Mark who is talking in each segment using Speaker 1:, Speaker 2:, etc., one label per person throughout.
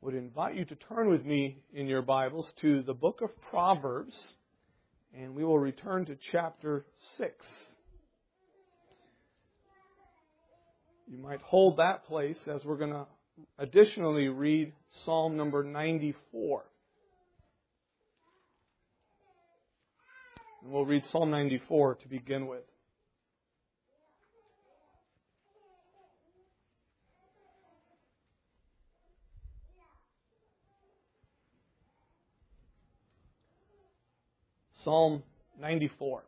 Speaker 1: would invite you to turn with me in your Bibles to the book of Proverbs, and we will return to chapter 6. You might hold that place as we're going to additionally read Psalm number 94. And we'll read Psalm 94 to begin with. Psalm 94.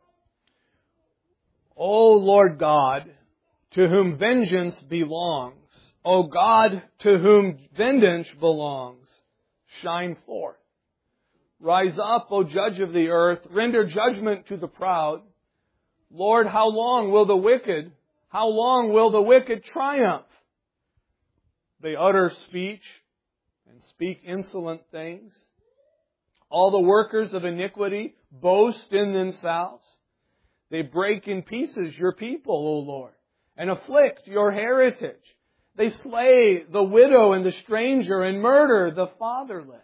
Speaker 1: O Lord God, to whom vengeance belongs, O God, to whom vengeance belongs, shine forth. Rise up, O Judge of the earth, render judgment to the proud. Lord, how long will the wicked triumph? They utter speech and speak insolent things. All the workers of iniquity boast in themselves. They break in pieces your people, O Lord, and afflict your heritage. They slay the widow and the stranger and murder the fatherless.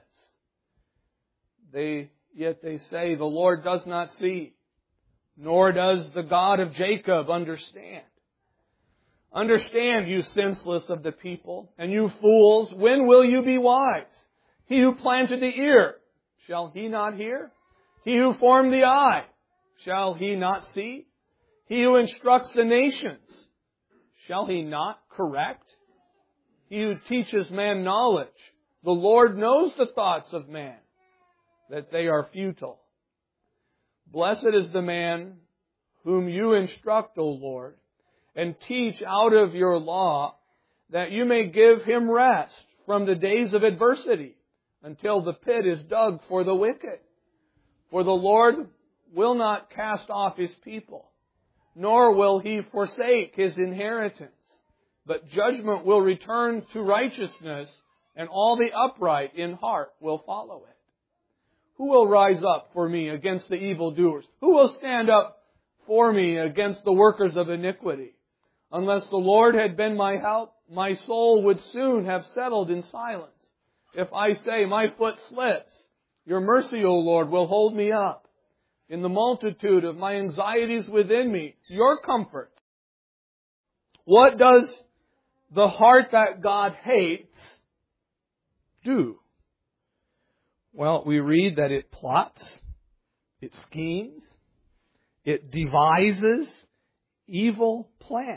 Speaker 1: Yet they say, the Lord does not see, nor does the God of Jacob understand. Understand, you senseless of the people, and you fools, when will you be wise? He who planted the ear, shall he not hear? He who formed the eye, shall he not see? He who instructs the nations, shall he not correct? He who teaches man knowledge, the Lord knows the thoughts of man, that they are futile. Blessed is the man whom you instruct, O Lord, and teach out of your law, that you may give him rest from the days of adversity, until the pit is dug for the wicked. For the Lord will not cast off His people, nor will He forsake His inheritance. But judgment will return to righteousness, and all the upright in heart will follow it. Who will rise up for me against the evildoers? Who will stand up for me against the workers of iniquity? Unless the Lord had been my help, my soul would soon have settled in silence. If I say, my foot slips, your mercy, O Lord, will hold me up. In the multitude of my anxieties within me, your comfort. What does the heart that God hates do? Well, we read that it plots, it schemes, it devises evil plans.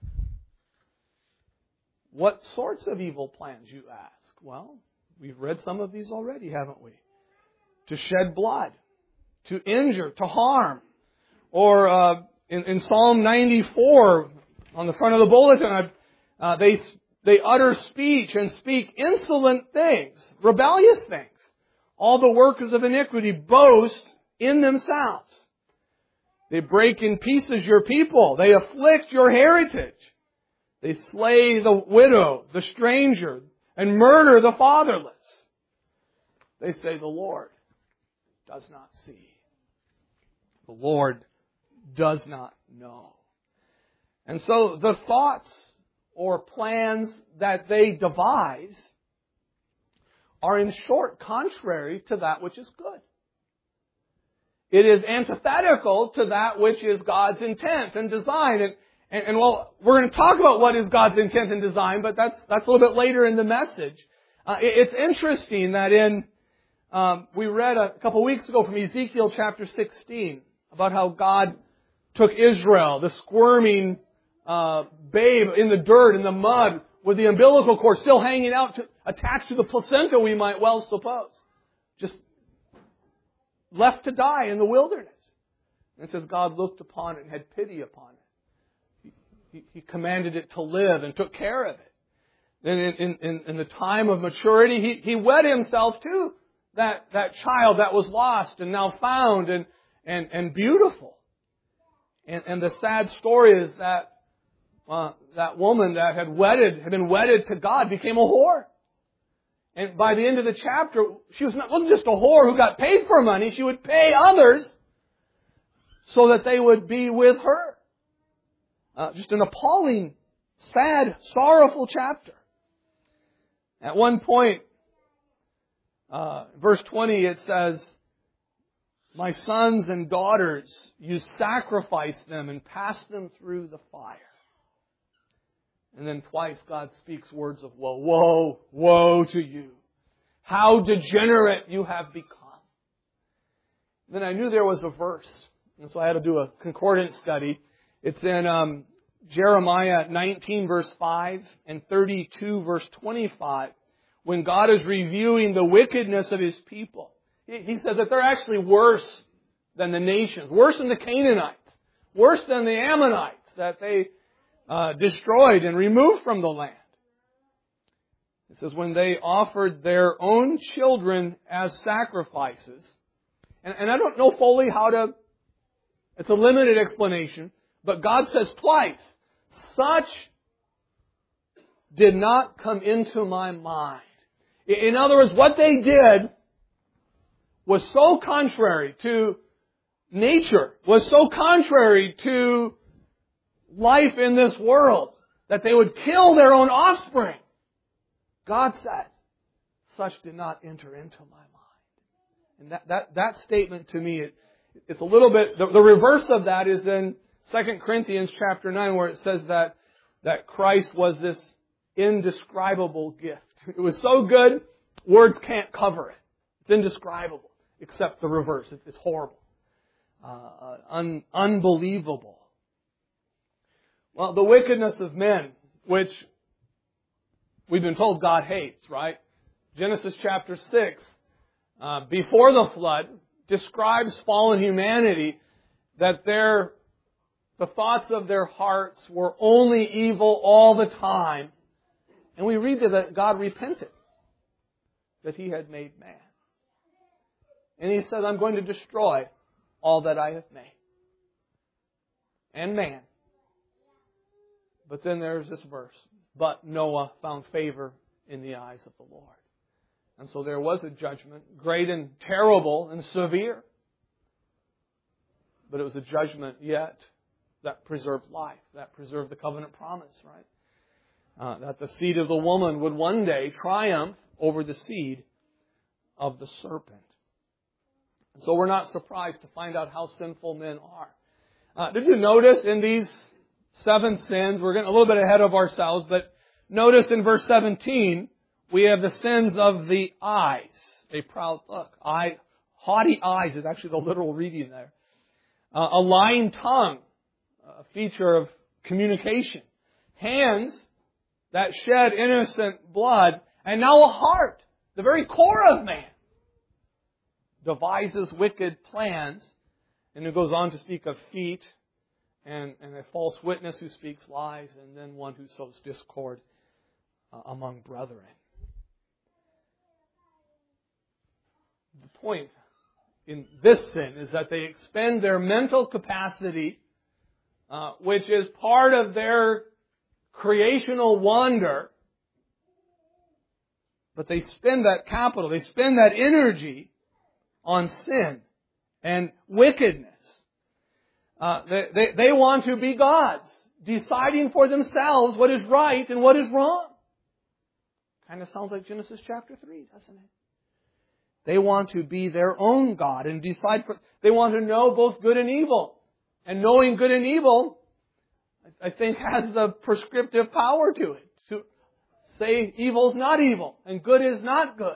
Speaker 1: What sorts of evil plans, you ask? Well, we've read some of these already, haven't we? To shed blood, to injure, to harm. Or in Psalm 94, on the front of the bulletin, they utter speech and speak insolent things, rebellious things. All the workers of iniquity boast in themselves. They break in pieces your people. They afflict your heritage. They slay the widow, the stranger, and murder the fatherless. They say the Lord does not see. The Lord does not know. And so the thoughts or plans that they devise are in short contrary to that which is good. It is antithetical to that which is God's intent and design. And well, we're going to talk about what is God's intent and design, but that's a little bit later in the message. It's interesting that we read a couple weeks ago from Ezekiel chapter 16 about how God took Israel, the squirming babe in the dirt, in the mud, with the umbilical cord still hanging out, attached to the placenta, we might well suppose. Just left to die in the wilderness. And it says God looked upon it and had pity upon it. He commanded it to live and took care of it. Then in the time of maturity, He wed Himself to that child that was lost and now found and beautiful. And the sad story is that that woman that had been wedded to God became a whore. And by the end of the chapter, she wasn't just a whore who got paid for money. She would pay others so that they would be with her. Just an appalling, sad, sorrowful chapter. At one point, Verse 20, it says, "My sons and daughters, you sacrifice them and pass them through the fire." And then twice God speaks words of woe. Woe, woe to you. How degenerate you have become. Then I knew there was a verse. And so I had to do a concordance study. It's in Jeremiah 19 verse 5 and 32 verse 25. When God is reviewing the wickedness of His people. He says that they're actually worse than the nations. Worse than the Canaanites. Worse than the Ammonites that they destroyed and removed from the land. It says when they offered their own children as sacrifices. And I don't know fully how to, it's a limited explanation, but God says twice, such did not come into my mind. In other words, what they did was so contrary to nature, was so contrary to life in this world, that they would kill their own offspring. God said, such did not enter into my mind. And that statement to me, it's a little bit, the reverse of that is in 2 Corinthians chapter 9, where it says that Christ was this indescribable gift. It was so good, words can't cover it. It's indescribable, except the reverse. It's horrible. Unbelievable. Well, the wickedness of men, which we've been told God hates, right? Genesis chapter 6, before the flood, describes fallen humanity, that the thoughts of their hearts were only evil all the time. And we read that God repented that He had made man. And He said, I'm going to destroy all that I have made. And man. But then there's this verse. But Noah found favor in the eyes of the Lord. And so there was a judgment, great and terrible and severe. But it was a judgment yet that preserved life, that preserved the covenant promise, right? That the seed of the woman would one day triumph over the seed of the serpent. And so we're not surprised to find out how sinful men are. Did you notice in these 7 sins, we're getting a little bit ahead of ourselves, but notice in verse 17, we have the sins of the eyes. A proud look. Haughty eyes is actually the literal reading there. A lying tongue, a feature of communication. Hands that shed innocent blood. And now a heart, the very core of man, devises wicked plans. And it goes on to speak of feet and a false witness who speaks lies, and then one who sows discord among brethren. The point in this sin is that they expend their mental capacity, which is part of their creational wonder, but they spend that capital, they spend that energy on sin and wickedness. They want to be gods, deciding for themselves what is right and what is wrong. Kind of sounds like Genesis chapter 3, doesn't it? They want to be their own God and decide they want to know both good and evil. And knowing good and evil, I think, has the prescriptive power to it. To say evil is not evil and good is not good.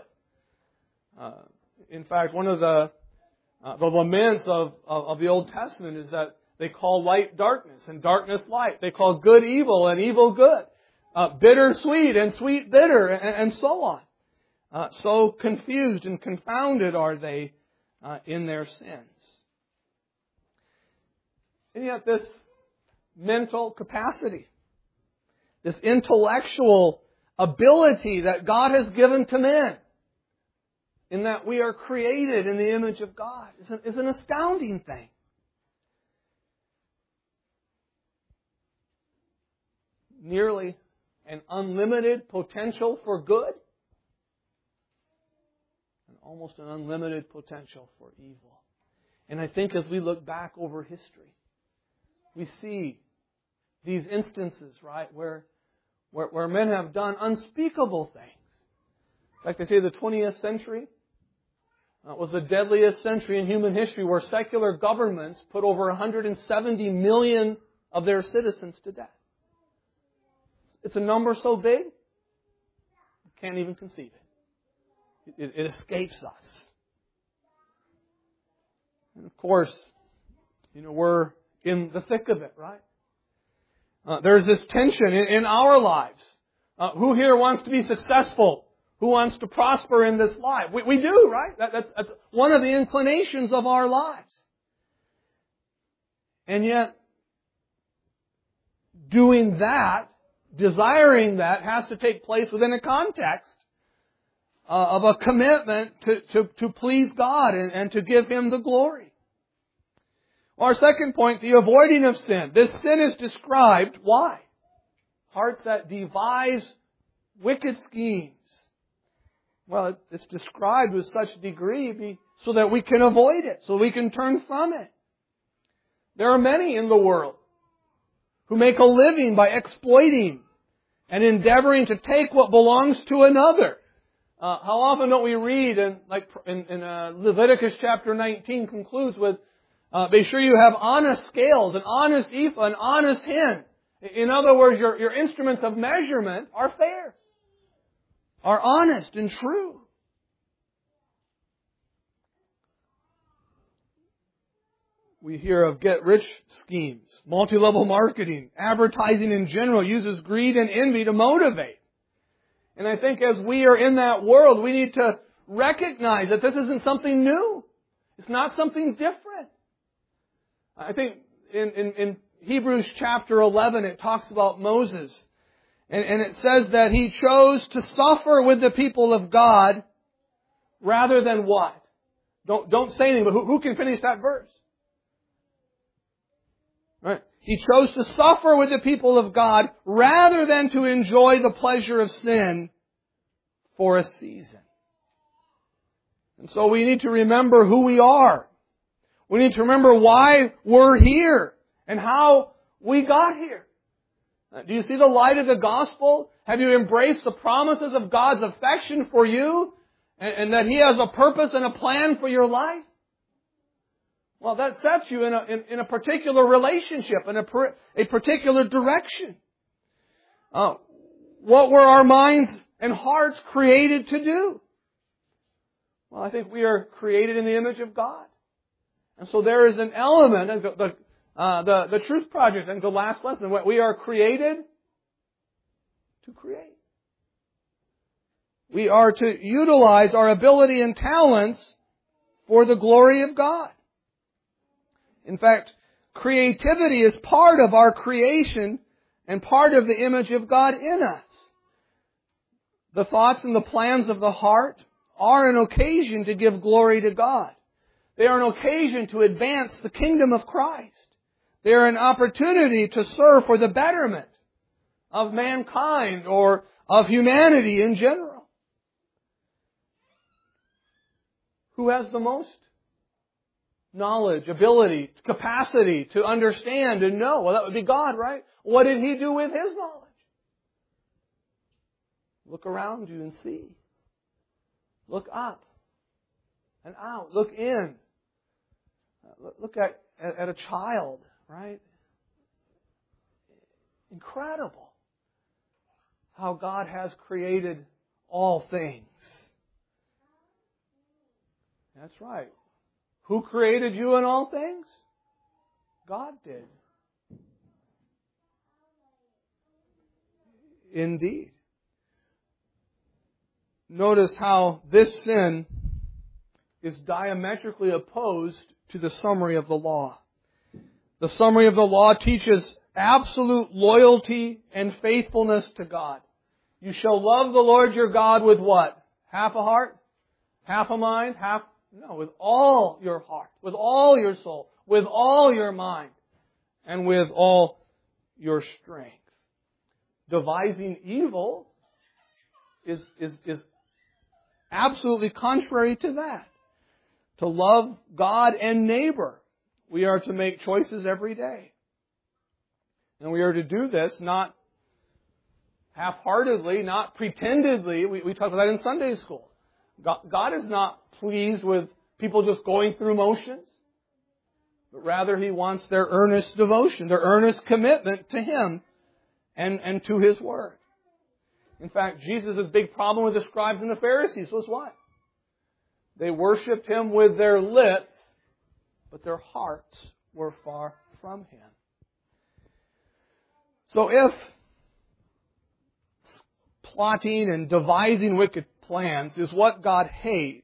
Speaker 1: In fact, one of the laments of the Old Testament is that they call light darkness and darkness light. They call good evil and evil good. Bitter sweet and sweet bitter, and so on. So confused and confounded are they in their sins. And yet this mental capacity, this intellectual ability that God has given to men, in that we are created in the image of God, is an astounding thing. Nearly an unlimited potential for good, and almost an unlimited potential for evil. And I think as we look back over history, we see these instances, right, where men have done unspeakable things. Like they say, the 20th century It was the deadliest century in human history where secular governments put over 170 million of their citizens to death. It's a number so big, you can't even conceive it. It escapes us. And of course, we're in the thick of it, right? There's this tension in our lives. Who here wants to be successful? Who wants to prosper in this life? We do, right? That's one of the inclinations of our lives. And yet, doing that, desiring that, has to take place within a context of a commitment to please God and to give Him the glory. Our second point, the avoiding of sin. This sin is described, why? Hearts that devise wicked schemes. Well, it's described with such degree so that we can avoid it, so we can turn from it. There are many in the world who make a living by exploiting and endeavoring to take what belongs to another. How often don't we read, in Leviticus chapter 19 concludes with, be sure you have honest scales, an honest ephah, an honest hin. In other words, your instruments of measurement are fair, are honest and true. We hear of get-rich schemes, multi-level marketing, advertising in general uses greed and envy to motivate. And I think as we are in that world, we need to recognize that this isn't something new. It's not something different. I think in Hebrews chapter 11, it talks about Moses. And it says that he chose to suffer with the people of God rather than what? Don't say anything, but who can finish that verse? Right? He chose to suffer with the people of God rather than to enjoy the pleasure of sin for a season. And so we need to remember who we are. We need to remember why we're here and how we got here. Do you see the light of the gospel? Have you embraced the promises of God's affection for you and that He has a purpose and a plan for your life? Well, that sets you in a particular relationship, in a particular direction. What were our minds and hearts created to do? Well, I think we are created in the image of God. And so there is an element of the Truth Project and the last lesson. We are created to create. We are to utilize our ability and talents for the glory of God. In fact, creativity is part of our creation and part of the image of God in us. The thoughts and the plans of the heart are an occasion to give glory to God. They are an occasion to advance the kingdom of Christ. They are an opportunity to serve for the betterment of mankind or of humanity in general. Who has the most knowledge, ability, capacity to understand and know? Well, that would be God, right? What did He do with His knowledge? Look around you and see. Look up and out. Look in. Look at a child, right? Incredible how God has created all things. That's right. Who created you in all things? God did. Indeed. Notice how this sin is diametrically opposed to the summary of the law. The summary of the law teaches absolute loyalty and faithfulness to God. You shall love the Lord your God with what? Half a heart? Half a mind? With all your heart, with all your soul, with all your mind, and with all your strength. Devising evil is absolutely contrary to that. To love God and neighbor, we are to make choices every day. And we are to do this not half-heartedly, not pretendedly. We talked about that in Sunday school. God is not pleased with people just going through motions, but rather He wants their earnest devotion, their earnest commitment to Him and to His Word. In fact, Jesus' big problem with the scribes and the Pharisees was what? They worshipped Him with their lips, but their hearts were far from Him. So if plotting and devising wicked plans is what God hates,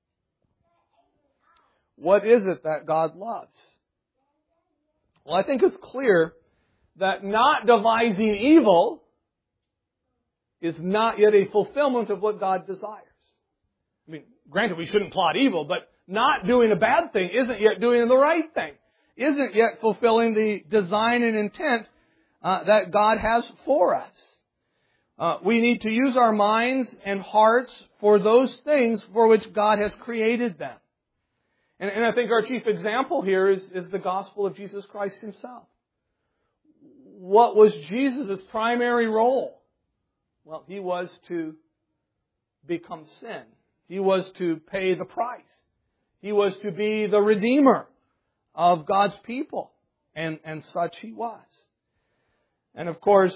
Speaker 1: what is it that God loves? Well, I think it's clear that not devising evil is not yet a fulfillment of what God desires. I mean, granted, we shouldn't plot evil, but not doing a bad thing isn't yet doing the right thing, isn't yet fulfilling the design and intent that God has for us. We need to use our minds and hearts for those things for which God has created them. And I think our chief example here is the gospel of Jesus Christ Himself. What was Jesus' primary role? Well, He was to become sin. He was to pay the price. He was to be the Redeemer of God's people. And such He was. And of course,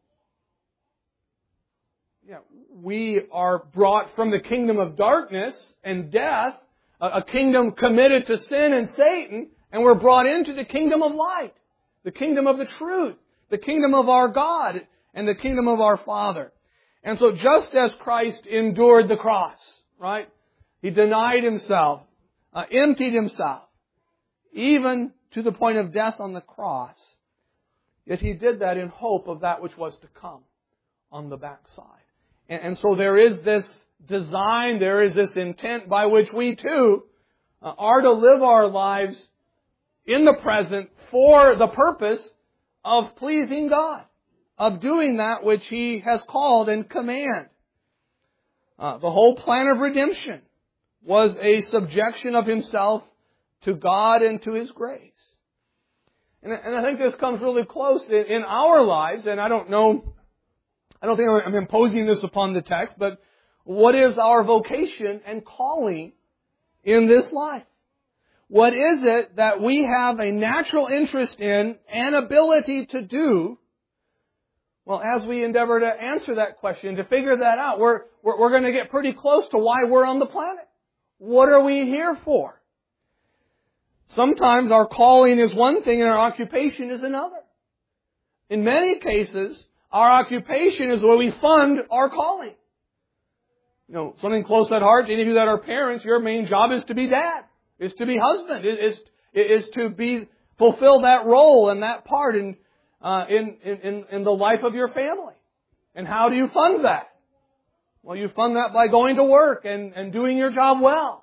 Speaker 1: we are brought from the kingdom of darkness and death, a kingdom committed to sin and Satan, and we're brought into the kingdom of light, the kingdom of the truth, the kingdom of our God, and the kingdom of our Father. And so just as Christ endured the cross, right? He denied Himself, emptied Himself, even to the point of death on the cross. Yet He did that in hope of that which was to come on the backside. And so there is this design, there is this intent by which we too are to live our lives in the present for the purpose of pleasing God, of doing that which He has called and commanded. The whole plan of redemption was a subjection of Himself to God and to His grace. And I think this comes really close in our lives, and I don't think I'm imposing this upon the text, but what is our vocation and calling in this life? What is it that we have a natural interest in and ability to do? Well, as we endeavor to answer that question, to figure that out, we're going to get pretty close to why we're on the planet. What are we here for? Sometimes our calling is one thing and our occupation is another. In many cases, our occupation is where we fund our calling. Something close at heart, any of you that are parents, your main job is to be dad, is to be husband, is to fulfill that role and that part in the life of your family. And how do you fund that? Well, you fund that by going to work and doing your job well.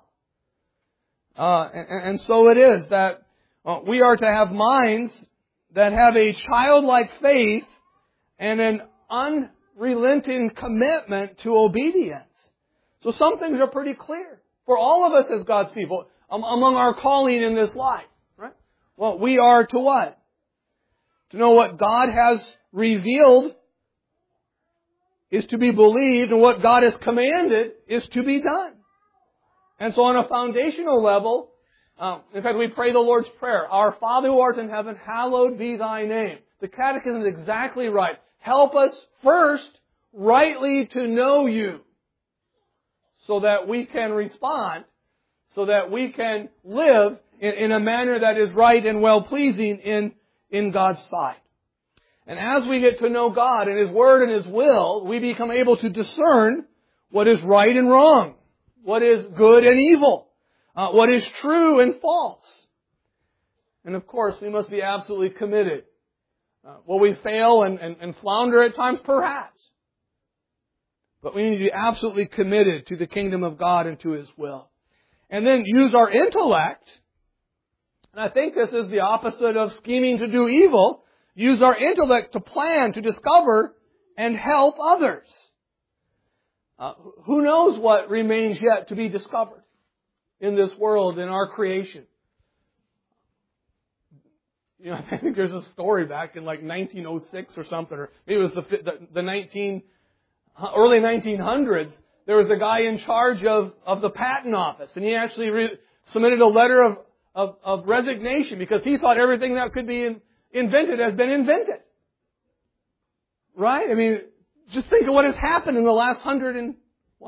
Speaker 1: And so it is that we are to have minds that have a childlike faith and an unrelenting commitment to obedience. So some things are pretty clear for all of us as God's people among our calling in this life. Right? Well, we are to what? To know what God has revealed is to be believed, and what God has commanded is to be done. And so on a foundational level, in fact, we pray the Lord's Prayer, Our Father who art in heaven, hallowed be Thy name. The Catechism is exactly right. Help us first rightly to know You, so that we can respond, so that we can live in a manner that is right and well-pleasing in God's sight. And as we get to know God and His Word and His will, we become able to discern what is right and wrong, what is good and evil, what is true and false. And of course, we must be absolutely committed. Will we fail and flounder at times? Perhaps. But we need to be absolutely committed to the kingdom of God and to His will. And then use our intellect. And I think this is the opposite of scheming to do evil. Use our intellect to plan, to discover, and help others. Who knows what remains yet to be discovered in this world, in our creation? I think there's a story back in like 1906 or something, or maybe it was the early 1900s, there was a guy in charge of the patent office, and he actually submitted a letter of resignation because he thought everything that could be invented has been invented. Right? I mean, just think of what has happened in the last 100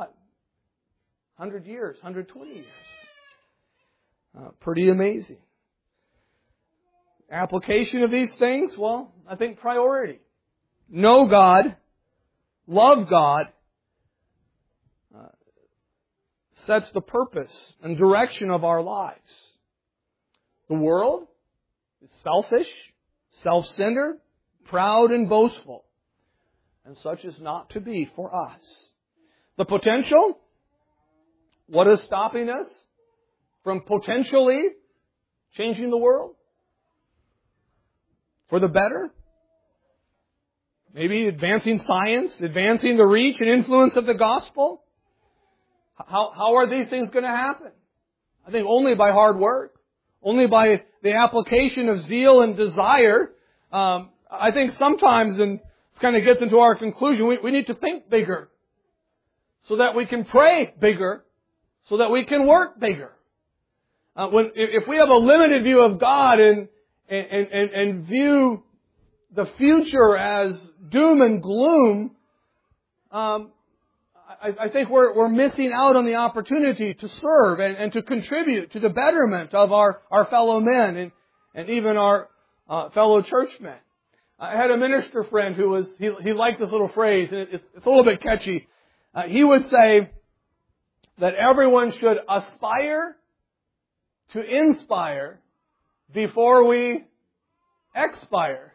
Speaker 1: years, 120 years. Pretty amazing. Application of these things? Well, I think priority. Know God, love God, sets the purpose and direction of our lives. The world is selfish, self-centered, proud and boastful. And such is not to be for us. The potential? What is stopping us from potentially changing the world? For the better? Maybe advancing science, advancing the reach and influence of the gospel? How are these things going to happen? I think only by hard work. Only by the application of zeal and desire. I think sometimes, and this kind of gets into our conclusion, we need to think bigger. So that we can pray bigger. So that we can work bigger. If we have a limited view of God and view the future as doom and gloom, I think we're missing out on the opportunity to serve and to contribute to the betterment of our fellow men and even our fellow churchmen. I had a minister friend he liked this little phrase, and it's a little bit catchy. He would say that everyone should aspire to inspire before we expire.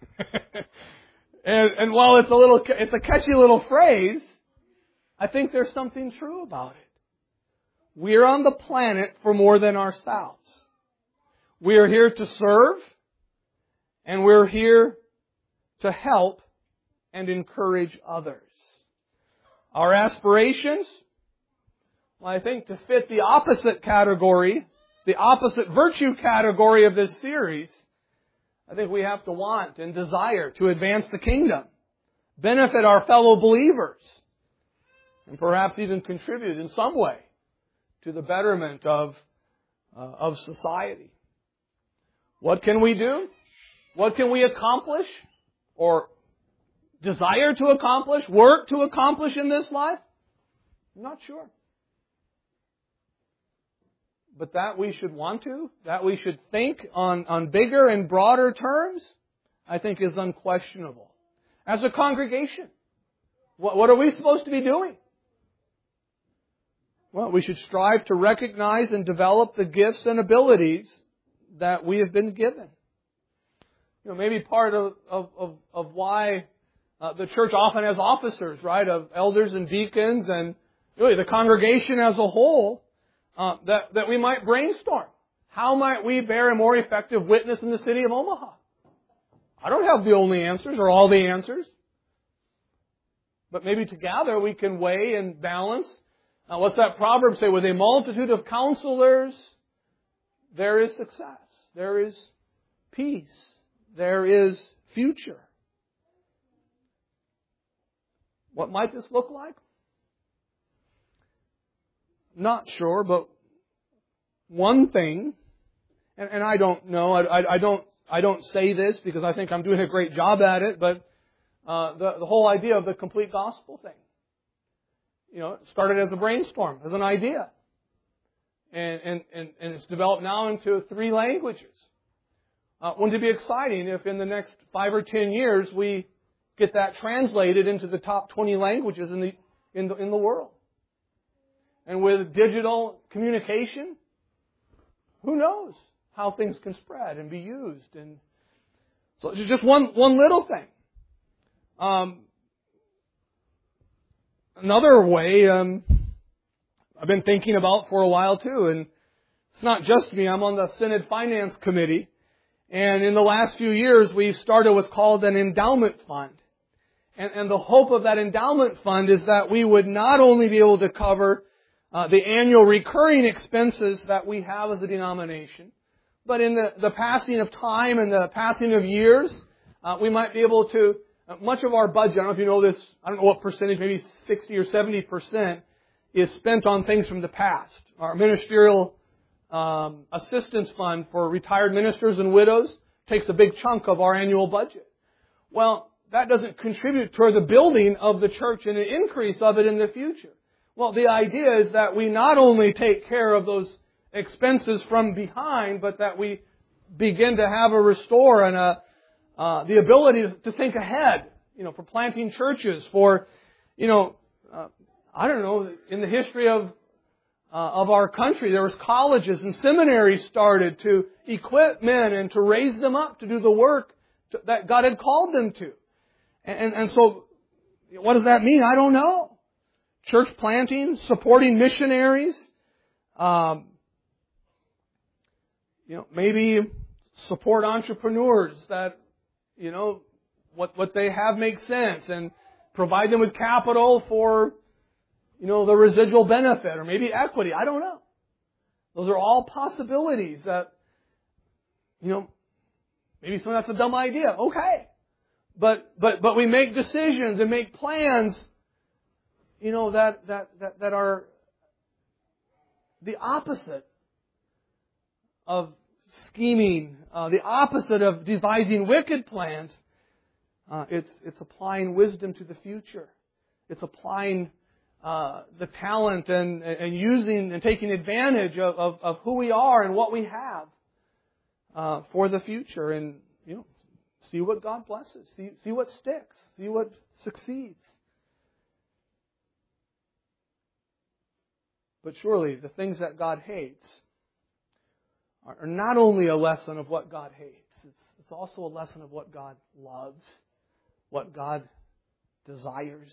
Speaker 1: and while it's a catchy little phrase, I think there's something true about it. We're on the planet for more than ourselves. We are here to serve, and we're here to help and encourage others. Our aspirations? Well, I think to fit the opposite category, the opposite virtue category of this series, I think we have to want and desire to advance the kingdom, benefit our fellow believers, and perhaps even contribute in some way to the betterment of society. What can we do? What can we accomplish or desire to accomplish, work to accomplish in this life? I'm not sure. But that we should want to, that we should think on bigger and broader terms, I think is unquestionable. As a congregation, what are we supposed to be doing? Well, we should strive to recognize and develop the gifts and abilities that we have been given. You know, maybe part of why the church often has officers, right, of elders and deacons and really the congregation as a whole, that we might brainstorm. How might we bear a more effective witness in the city of Omaha? I don't have the only answers or all the answers. But maybe together we can weigh and balance. What's that proverb say? With a multitude of counselors, there is success. There is peace. There is future. What might this look like? Not sure, but one thing, and I don't know, I don't say this because I think I'm doing a great job at it, but the whole idea of the complete gospel thing. You know, it started as a brainstorm, as an idea. And it's developed now into 3 languages. Wouldn't it be exciting if in the next 5 or 10 years we get that translated into the top 20 languages in the world? And with digital communication, who knows how things can spread and be used. And so it's just one little thing. Another way I've been thinking about for a while too, and it's not just me, I'm on the Synod Finance Committee, and in the last few years we've started what's called an endowment fund. And the hope of that endowment fund is that we would not only be able to cover the annual recurring expenses that we have as a denomination, but in the passing of time and the passing of years, we might be able to, much of our budget, I don't know if you know this, I don't know what percentage, maybe 60 or 70%, is spent on things from the past. Our ministerial assistance fund for retired ministers and widows takes a big chunk of our annual budget. Well, that doesn't contribute toward the building of the church and an increase of it in the future. Well, the idea is that we not only take care of those expenses from behind, but that we begin to have a restore and the ability to think ahead, for planting churches, for, I don't know, in the history of our country, there was colleges and seminaries started to equip men and to raise them up to do the work that God had called them to. And so, what does that mean? I don't know. Church planting, supporting missionaries, maybe support entrepreneurs that, what they have makes sense, and provide them with capital for, the residual benefit, or maybe equity. I don't know. Those are all possibilities that, maybe some that's a dumb idea. Okay. But we make decisions and make plans, that are the opposite of scheming, the opposite of devising wicked plans. It's applying wisdom to the future. It's applying the talent and using and taking advantage of who we are and what we have for the future, and see what God blesses, see what sticks, see what succeeds. But surely the things that God hates are not only a lesson of what God hates, it's also a lesson of what God loves, what God desires.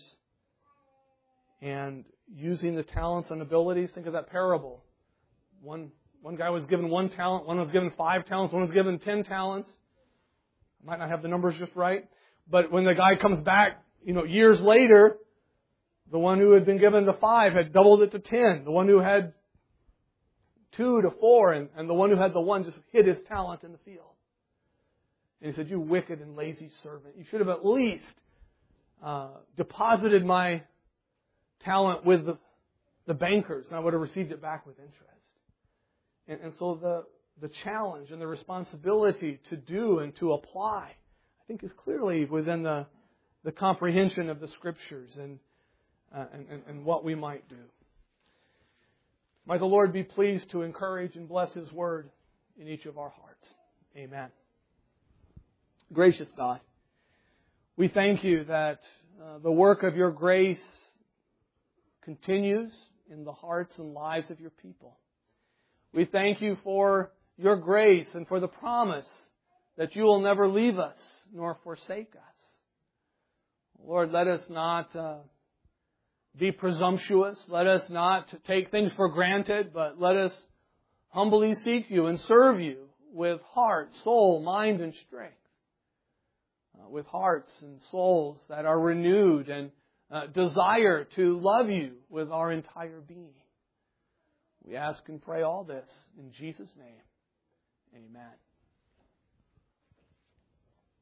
Speaker 1: And using the talents and abilities, think of that parable. One guy was given 1 talent, one was given 5 talents, one was given 10 talents. I might not have the numbers just right. But when the guy comes back, years later, the one who had been given the 5 had doubled it to 10. The one who had 2 to 4, and the one who had the 1 just hid his talent in the field. And he said, "You wicked and lazy servant, you should have at least deposited my talent with the bankers, and I would have received it back with interest." And so the challenge and the responsibility to do and to apply, I think, is clearly within the comprehension of the Scriptures and what we might do. Might the Lord be pleased to encourage and bless His Word in each of our hearts. Amen. Gracious God, we thank You that the work of Your grace continues in the hearts and lives of Your people. We thank You for Your grace and for the promise that You will never leave us nor forsake us. Lord, let us not be presumptuous. Let us not take things for granted, but let us humbly seek You and serve You with heart, soul, mind, and strength. With hearts and souls that are renewed and desire to love You with our entire being. We ask and pray all this in Jesus' name. Amen.